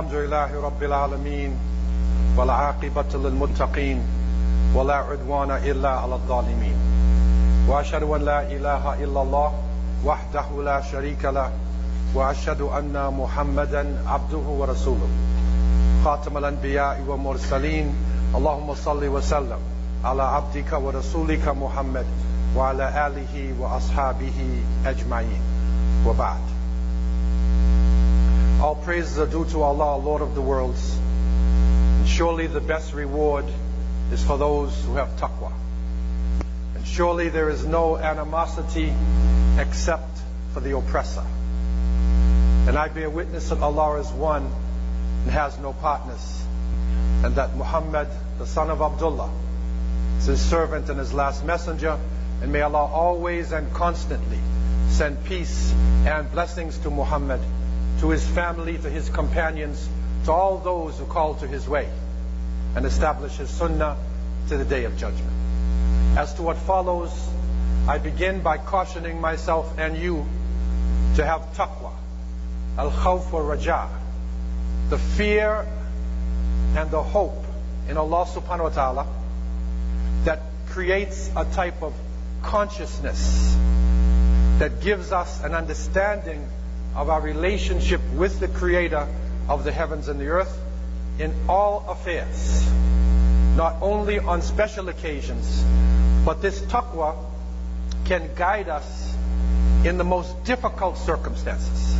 الحمد لله رب العالمين والعاقبة للمتقين ولا عدوان إلا على الظالمين وأشهد أن لا إله إلا الله وحده لا شريك له وأشهد أن محمدا عبده ورسوله خاتم الأنبياء والمرسلين اللهم صل وسلم على عبدك ورسولك محمد وعلى آله وأصحابه أجمعين وبعد. All praises are due to Allah, Lord of the worlds. And surely the best reward is for those who have taqwa. And surely there is no animosity except for the oppressor. And I bear witness that Allah is one and has no partners. And that Muhammad, the son of Abdullah, is his servant and his last messenger. And may Allah always and constantly send peace and blessings to Muhammad, to his family, to his companions, to all those who call to his way and establish his sunnah to the day of judgment. As to what follows, I begin by cautioning myself and you to have taqwa, al-khawf wa raja, the fear and the hope in Allah subhanahu wa ta'ala that creates a type of consciousness that gives us an understanding of our relationship with the Creator of the heavens and the earth in all affairs, not only on special occasions, but this taqwa can guide us in the most difficult circumstances.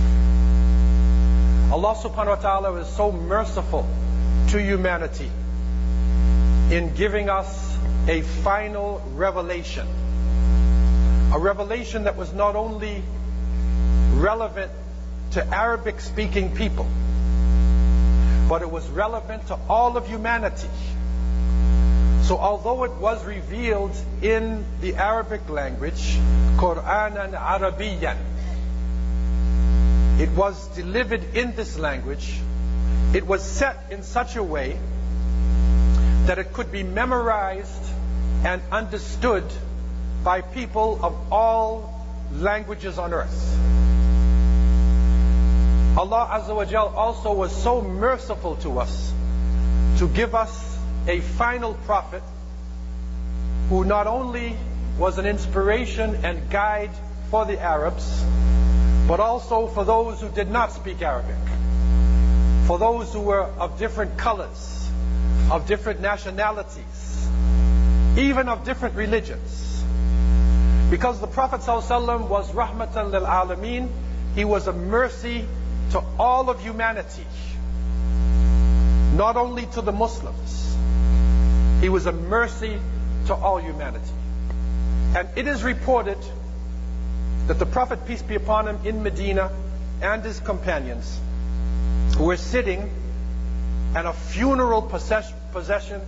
Allah subhanahu wa ta'ala is so merciful to humanity in giving us a final revelation, a revelation that was not only relevant to Arabic-speaking people, but it was relevant to all of humanity. So although it was revealed in the Arabic language, Qur'anan Arabiyan, it was delivered in this language, it was set in such a way that it could be memorized and understood by people of all languages on earth. Allah Azza wa Jal also was so merciful to us to give us a final prophet who not only was an inspiration and guide for the Arabs, but also for those who did not speak Arabic, for those who were of different colors, of different nationalities, even of different religions. Because the Prophet ﷺ was rahmatan lil alameen, he was a mercy to all of humanity, not only to the Muslims. He was a mercy to all humanity. And it is reported that the Prophet, peace be upon him, in Medina and his companions were sitting and a funeral procession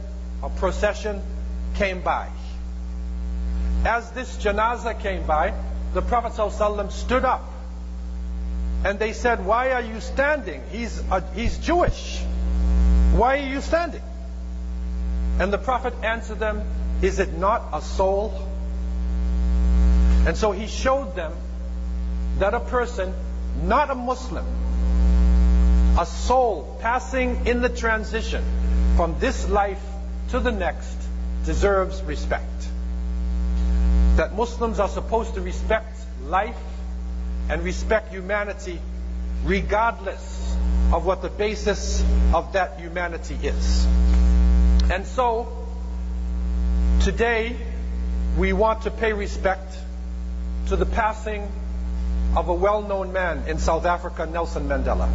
came by. As this janazah came by, the Prophet ﷺ stood up. And they said, "Why are you standing? He's Jewish. Why are you standing?" And the Prophet answered them, "Is it not a soul?" And so he showed them that a person, not a Muslim, a soul passing in the transition from this life to the next, deserves respect. That Muslims are supposed to respect life and respect humanity regardless of what the basis of that humanity is. And so, today, we want to pay respect to the passing of a well-known man in South Africa, Nelson Mandela.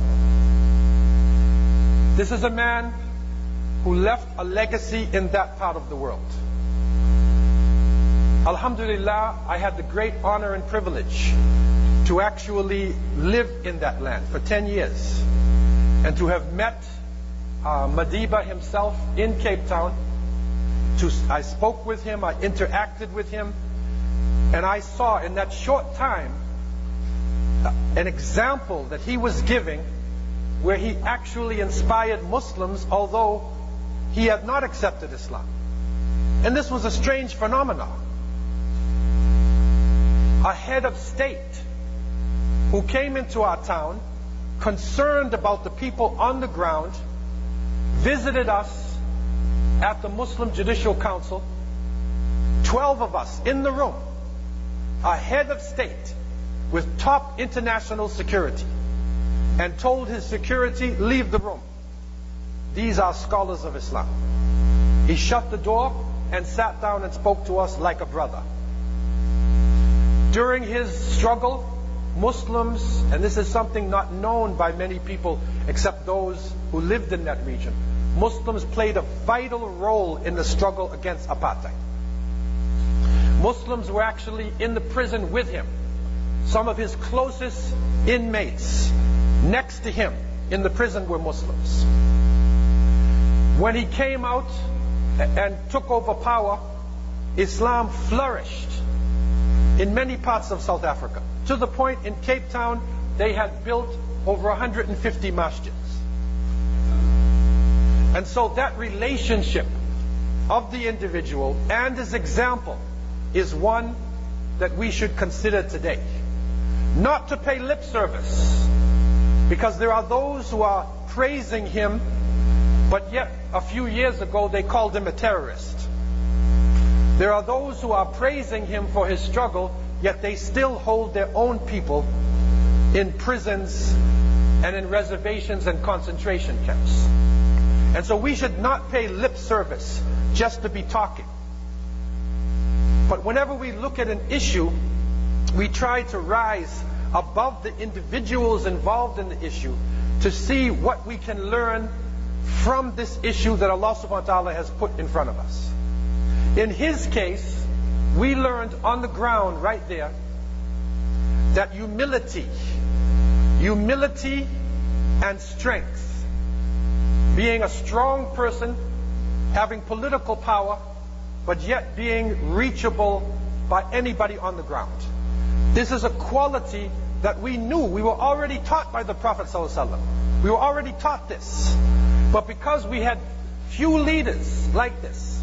This is a man who left a legacy in that part of the world. Alhamdulillah, I had the great honor and privilege to actually live in that land for 10 years and to have met Madiba himself in Cape Town. I spoke with him, I interacted with him, and I saw in that short time an example that he was giving where he actually inspired Muslims, although he had not accepted Islam. And this was a strange phenomenon. A head of state who came into our town concerned about the people on the ground, visited us at the Muslim Judicial Council. 12 of us in the room, a head of state with top international security, and told his security, leave the room. These are scholars of Islam. He shut the door and sat down and spoke to us like a brother. During his struggle, Muslims, and this is something not known by many people except those who lived in that region, Muslims played a vital role in the struggle against apartheid. Muslims were actually in the prison with him. Some of his closest inmates next to him in the prison were Muslims. When he came out and took over power, Islam flourished in many parts of South Africa, to the point in Cape Town they had built over 150 masjids. And so that relationship of the individual and his example is one that we should consider today. Not to pay lip service, because there are those who are praising him, but yet a few years ago they called him a terrorist. There are those who are praising him for his struggle, yet they still hold their own people in prisons and in reservations and concentration camps. And so we should not pay lip service just to be talking. But whenever we look at an issue, we try to rise above the individuals involved in the issue to see what we can learn from this issue that Allah subhanahu wa ta'ala has put in front of us. In his case, we learned on the ground right there that humility and strength, being a strong person, having political power, but yet being reachable by anybody on the ground. This is a quality that we knew. We were already taught by the Prophet ﷺ. We were already taught this. But because we had few leaders like this,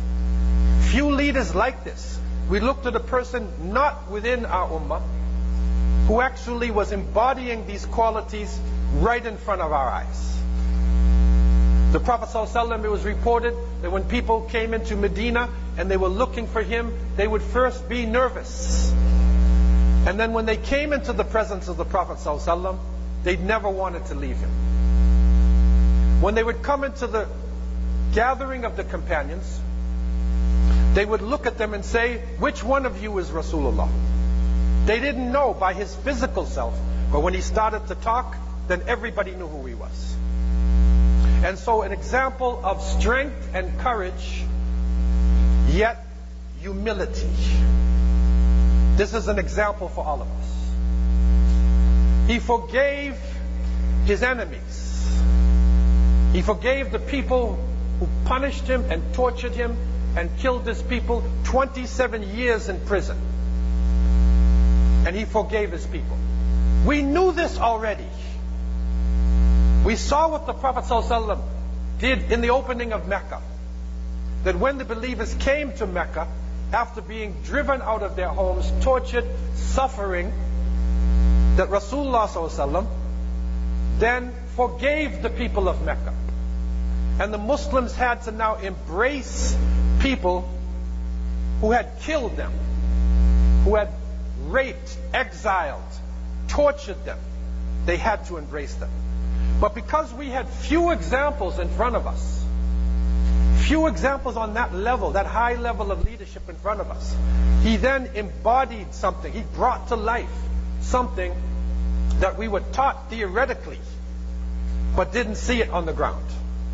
we looked at a person not within our ummah who actually was embodying these qualities right in front of our eyes. The Prophet ﷺ, it was reported that when people came into Medina and they were looking for him, they would first be nervous. And then when they came into the presence of the Prophet ﷺ, they'd never wanted to leave him. When they would come into the gathering of the companions, they would look at them and say, which one of you is Rasulullah? They didn't know by his physical self, but when he started to talk, then everybody knew who he was. And so an example of strength and courage, yet humility. This is an example for all of us. He forgave his enemies. He forgave the people who punished him and tortured him and killed his people 27 years in prison. And he forgave his people. We knew this already. We saw what the Prophet ﷺ did in the opening of Mecca. That when the believers came to Mecca, after being driven out of their homes, tortured, suffering, that Rasulullah ﷺ then forgave the people of Mecca. And the Muslims had to now embrace people who had killed them, who had raped, exiled, tortured them. They had to embrace them. But because we had few examples in front of us, few examples on that level, that high level of leadership in front of us, he then embodied something. He brought to life something that we were taught theoretically, but didn't see it on the ground.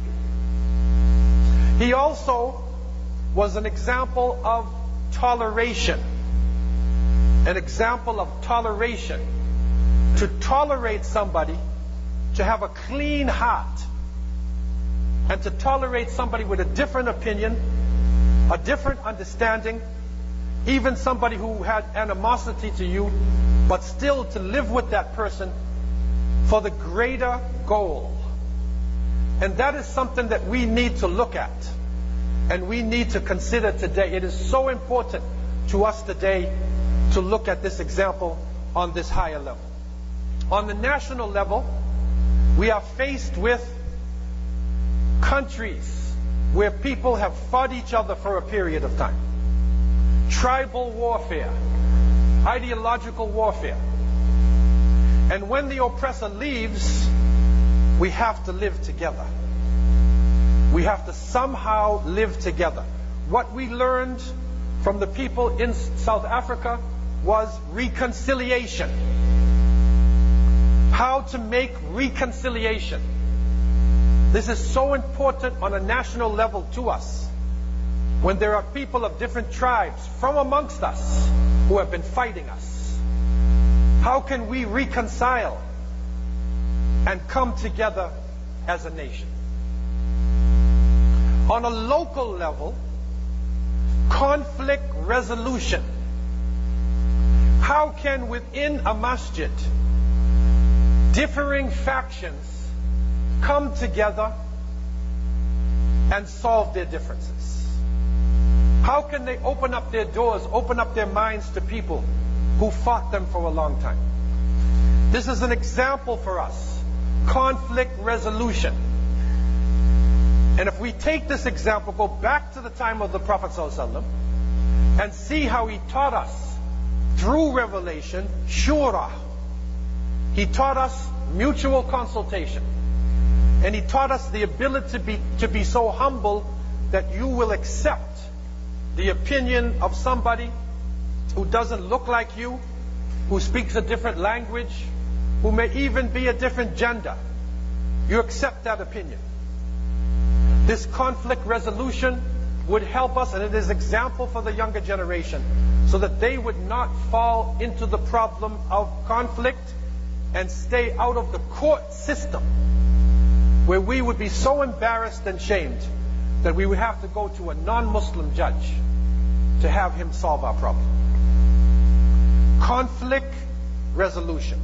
He also was an example of toleration. An example of toleration. To tolerate somebody, to have a clean heart, and to tolerate somebody with a different opinion, a different understanding, even somebody who had animosity to you, but still to live with that person for the greater goal. And that is something that we need to look at, and we need to consider today. It is so important to us today to look at this example on this higher level. On the national level, We are faced with countries where people have fought each other for a period of time. Tribal warfare, ideological warfare. And when the oppressor leaves, we have to live together. We have to somehow live together. What we learned from the people in South Africa was reconciliation. How to make reconciliation. This is so important on a national level to us. When there are people of different tribes from amongst us who have been fighting us, how can we reconcile and come together as a nation? On a local level, conflict resolution. How can within a masjid differing factions come together and solve their differences? How can they open up their doors, open up their minds to people who fought them for a long time? This is an example for us. Conflict resolution. And if we take this example, go back to the time of the Prophet ﷺ, and see how he taught us through revelation, shura. He taught us mutual consultation. And he taught us the ability to be so humble that you will accept the opinion of somebody who doesn't look like you, who speaks a different language, who may even be a different gender. You accept that opinion. This conflict resolution would help us, and it is example for the younger generation, so that they would not fall into the problem of conflict and stay out of the court system, where we would be so embarrassed and shamed that we would have to go to a non-Muslim judge to have him solve our problem. Conflict resolution.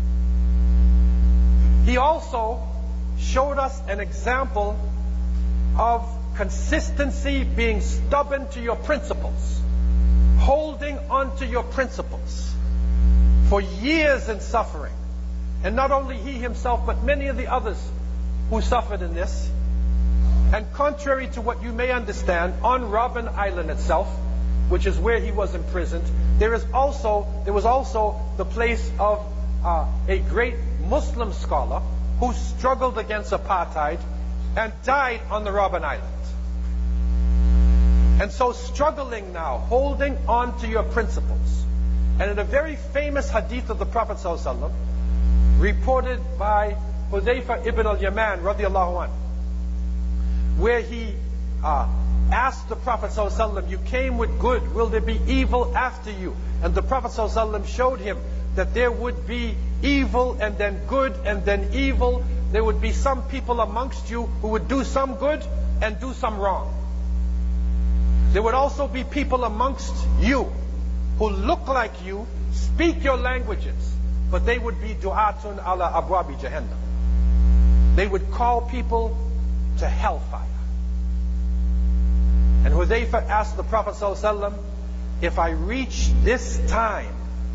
He also showed us an example of consistency, being stubborn to your principles, holding on to your principles for years in suffering. And not only he himself, but many of the others who suffered in this. And contrary to what you may understand, on Robben Island itself, which is where he was imprisoned, there was also the place of a great Muslim scholar who struggled against apartheid and died on the Robben Island. And so struggling now, holding on to your principles. And in a very famous hadith of the Prophet ﷺ, reported by Hudayfa ibn al-Yaman radiallahu anhu, where he asked the Prophet ﷺ, you came with good, will there be evil after you? And the Prophet ﷺ showed him that there would be evil and then good and then evil. There would be some people amongst you who would do some good and do some wrong. There would also be people amongst you who look like you, speak your languages, but they would be du'atun ala abwabi jahannam. They would call people to hellfire. And Hudayfa asked the Prophet ﷺ, if I reach this time,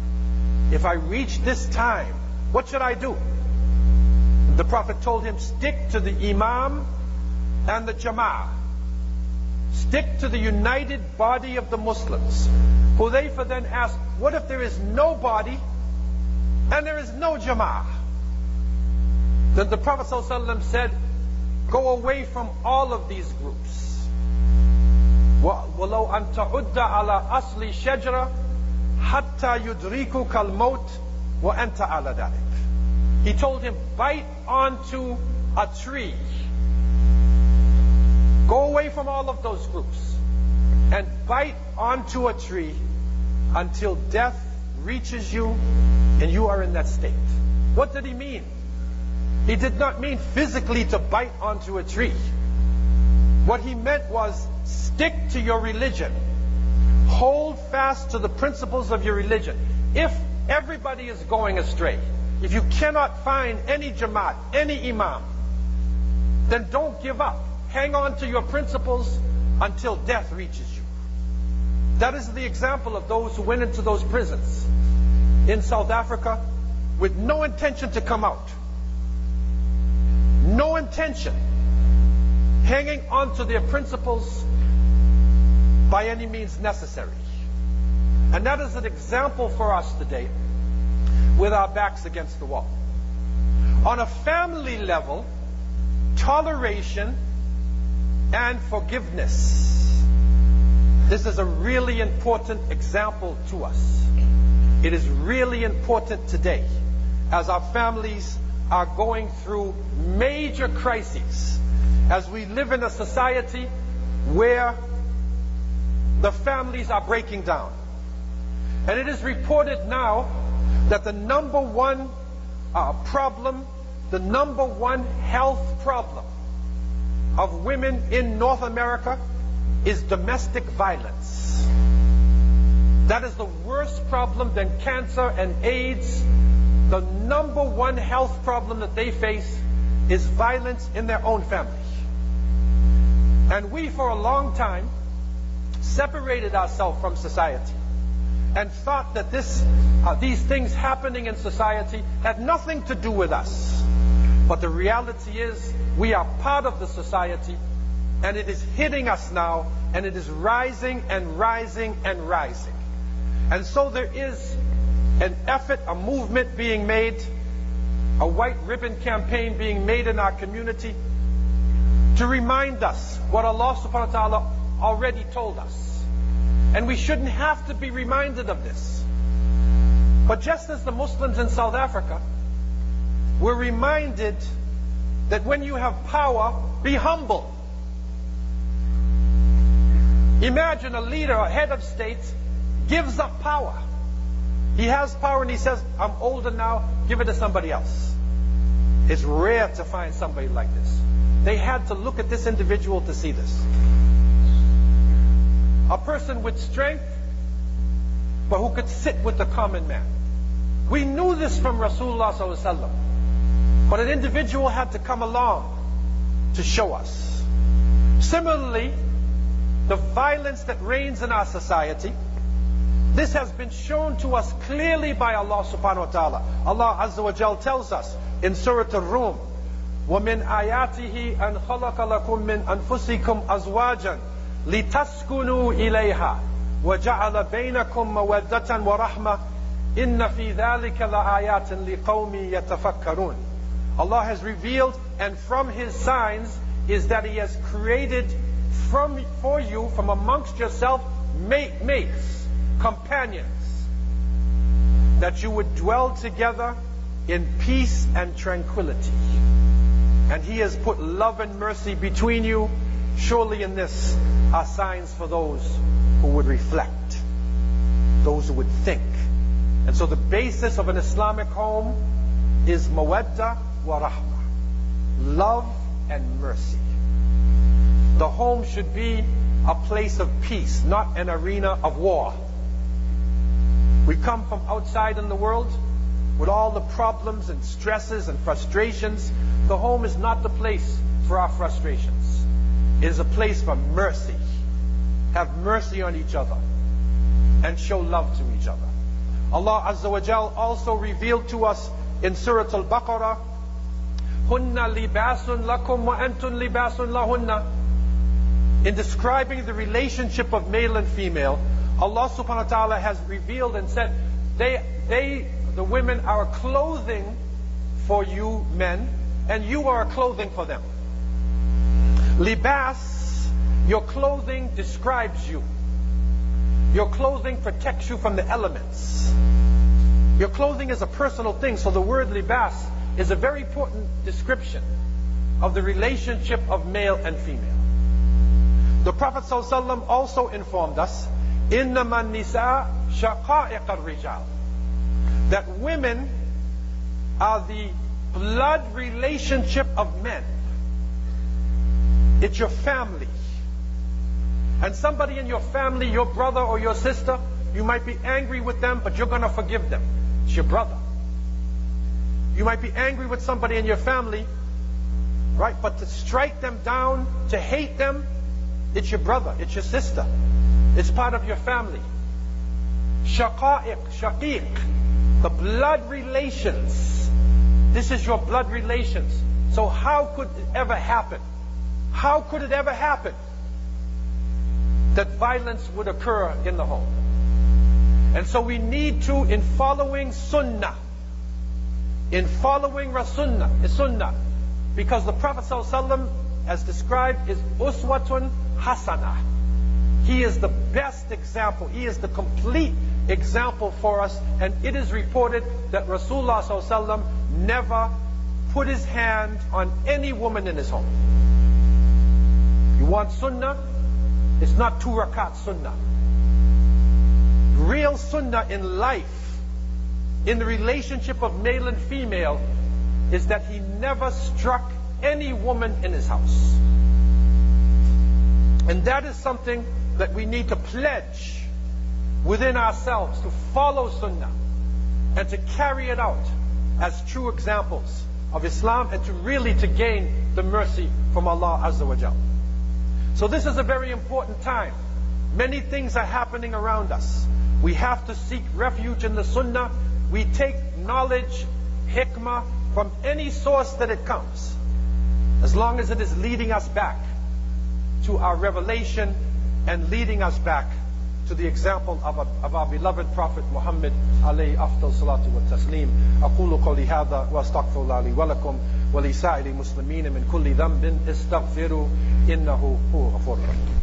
what should I do? The Prophet told him, stick to the Imam and the Jama'ah. Stick to the united body of the Muslims. Hudayfa then asked, what if there is no body and there is no Jama'ah? Then the Prophet ﷺ said, go away from all of these groups. وَلَوْ أَن تَعُدَّ عَلَى أَصْلِ شَجْرَةٍ حَتَّى يُدْرِكُكَ الْمَوْتِ وَأَنْتَ عَلَى ذَلِكَ. He told him, bite onto a tree. Go away from all of those groups and bite onto a tree until death reaches you and you are in that state. What did he mean? He did not mean physically to bite onto a tree. What he meant was stick to your religion. Hold fast to the principles of your religion. If everybody is going astray, if you cannot find any Jamaat, any Imam, then don't give up. Hang on to your principles until death reaches you. That is the example of those who went into those prisons in South Africa with no intention to come out. intention, hanging on to their principles by any means necessary. And that is an example for us today with our backs against the wall. On a family level, toleration and forgiveness. This is a really important example to us. It is really important today as our families are going through major crises, as we live in a society where the families are breaking down. And it is reported now that the number one problem, the number one health problem of women in North America is domestic violence. That is the worst problem than cancer and AIDS. The number one health problem that they face is violence in their own family. And we, for a long time, separated ourselves from society and thought that these things happening in society had nothing to do with us. But the reality is, we are part of the society, and it is hitting us now, and it is rising and rising and rising. And so there is an effort, a movement being made, a white ribbon campaign being made in our community to remind us what Allah subhanahu wa ta'ala already told us. And we shouldn't have to be reminded of this. But just as the Muslims in South Africa were reminded that when you have power, be humble. Imagine a leader, a head of state, gives up power. He has power and he says, I'm older now, give it to somebody else. It's rare to find somebody like this. They had to look at this individual to see this. A person with strength, but who could sit with the common man. We knew this from Rasulullah sallallahu alaihi wasallam, but an individual had to come along to show us. Similarly, the violence that reigns in our society, this has been shown to us clearly by Allah subhanahu wa ta'ala. Allah Azza wa Jal tells us in Surah Ar-Rum, وَمِنْ آيَاتِهِ أَنْ خَلَقَ لَكُم مِّنْ أَنفُسِكُمْ أَزْوَاجًا لِتَسْكُنُوا إِلَيْهَا وَجَعَلَ بَيْنَكُم مَّوَدَّةً وَرَحْمَةً إِنَّ فِي ذَلِكَ لَآيَاتٍ لِقَوْمٍ يَتَفَكَّرُونَ. Allah has revealed, and from His signs is that He has created for you, from amongst yourself, mates, companions, that you would dwell together in peace and tranquility. And He has put love and mercy between you. Surely in this are signs for those who would reflect, those who would think. And so the basis of an Islamic home is mawadda wa rahmah, love and mercy. The home should be a place of peace, not an arena of war. We come from outside in the world with all the problems and stresses and frustrations. The home is not the place for our frustrations. It is a place for mercy. Have mercy on each other and show love to each other. Allah Azza wa Jal also revealed to us in Surah Al-Baqarah, Hunna libasun lakum wa antun libasun lahunna. In describing the relationship of male and female, Allah subhanahu wa ta'ala has revealed and said, the women are clothing for you men, and you are clothing for them. Libas, your clothing describes you. Your clothing protects you from the elements. Your clothing is a personal thing, so the word libas is a very important description of the relationship of male and female. The Prophet ﷺ also informed us, إِنَّمَا النِّسَاء شَقَائِقَ الرِّجَالِ, that women are the blood relationship of men. It's your family. And somebody in your family, your brother or your sister, you might be angry with them, but you're going to forgive them. It's your brother. You might be angry with somebody in your family, right? But to strike them down, to hate them, it's your brother, it's your sister. It's part of your family. Shaqa'iq, shaqiq, the blood relations. This is your blood relations. So how could it ever happen? How could it ever happen that violence would occur in the home? And so we need to, in following Sunnah, in following Sunnah, because the Prophet ﷺ, as described, is Uswatun Hasanah. He is the best example. He is the complete example for us. And it is reported that Rasulullah ﷺ never put his hand on any woman in his home. You want Sunnah? It's not 2 rakat Sunnah. Real Sunnah in life, in the relationship of male and female, is that he never struck any woman in his house. And that is something that we need to pledge within ourselves, to follow Sunnah and to carry it out as true examples of Islam, and to really to gain the mercy from Allah Azza wa Jal. So this is a very important time. Many things are happening around us. We have to seek refuge in the Sunnah. We take knowledge, hikmah, from any source that it comes, as long as it is leading us back to our revelation and leading us back to the example of our beloved Prophet Muhammad alayhi afdal salatu wa taslim. أقول قولي هذا وأستغفر الله لي ولكم ولسائر المسلمين من كل ذنب استغفروا إنه هو غفور رحيم.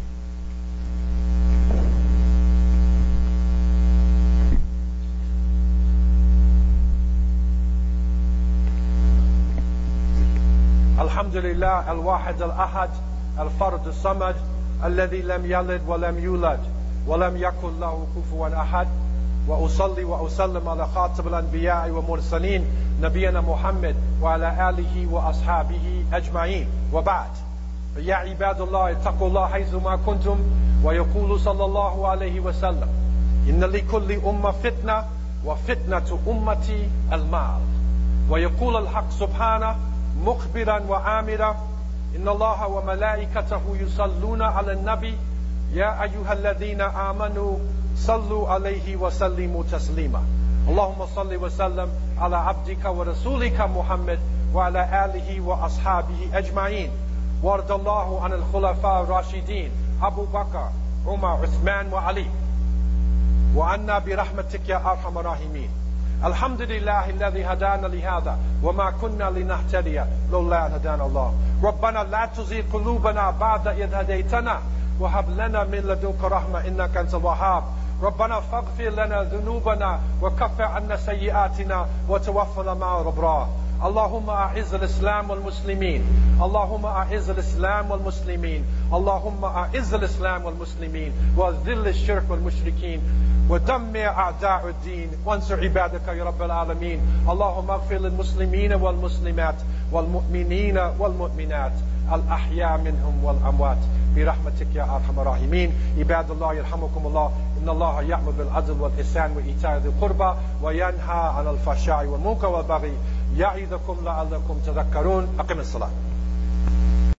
الحمد لله الواحد الأحد الفرد الصمد الذي لم يلد ولم يولد ولم يكن له كفوا أحد. وأصلي وأسلم على خاتم الأنبياء والمرسلين نبينا محمد وعلى آله وأصحابه أجمعين. وبعد، فيا عباد الله اتقوا الله حيثما كنتم. ويقول صلى الله عليه وسلم: إن لكل أمة فتنة وفتنة أمتي المال. ويقول الحق سبحانه مخبرا وآمرا: إن الله وملائكته يصلون على النبي يا أيها الذين آمنوا صلوا عليه وسلموا تسليما. اللهم صل وسلم على عبدك ورسولك محمد وعلى آله وأصحابه أجمعين. وارض الله عن الخلفاء الراشدين أبو بكر عمر عثمان وعلي، وعنا برحمتك يا أرحم الراحمين. الحمد لله الذي هدانا لهذا وما كنا لنهتدي لولا أن هدانا الله. ربنا لا تزغ قلوبنا بعد إذ هديتنا وهب لنا من لدنك رحمة إنك أنت الوهاب. ربنا فاغفر لنا ذنوبنا وكفر عنا سيئاتنا وتوفنا مع الأبرار. اللهم أعز الإسلام والمسلمين. اللهم أعز الإسلام والمسلمين. اللهم أعز الإسلام والمسلمين وذل الشرك والمشركين ودمر أعداء الدين وانصر عبادك يا رب العالمين. اللهم اغفر للمسلمين والمسلمات والمؤمنين والمؤمنات الأحياء منهم والأموات برحمتك يا أرحم الراحمين. عباد الله يرحمكم الله. إن الله يأمر بالعدل والإحسان وإيتاء ذي القربى وينهى عن الفحشاء والمنكر والبغي يعظكم لعلكم تذكرون. أقم الصلاة.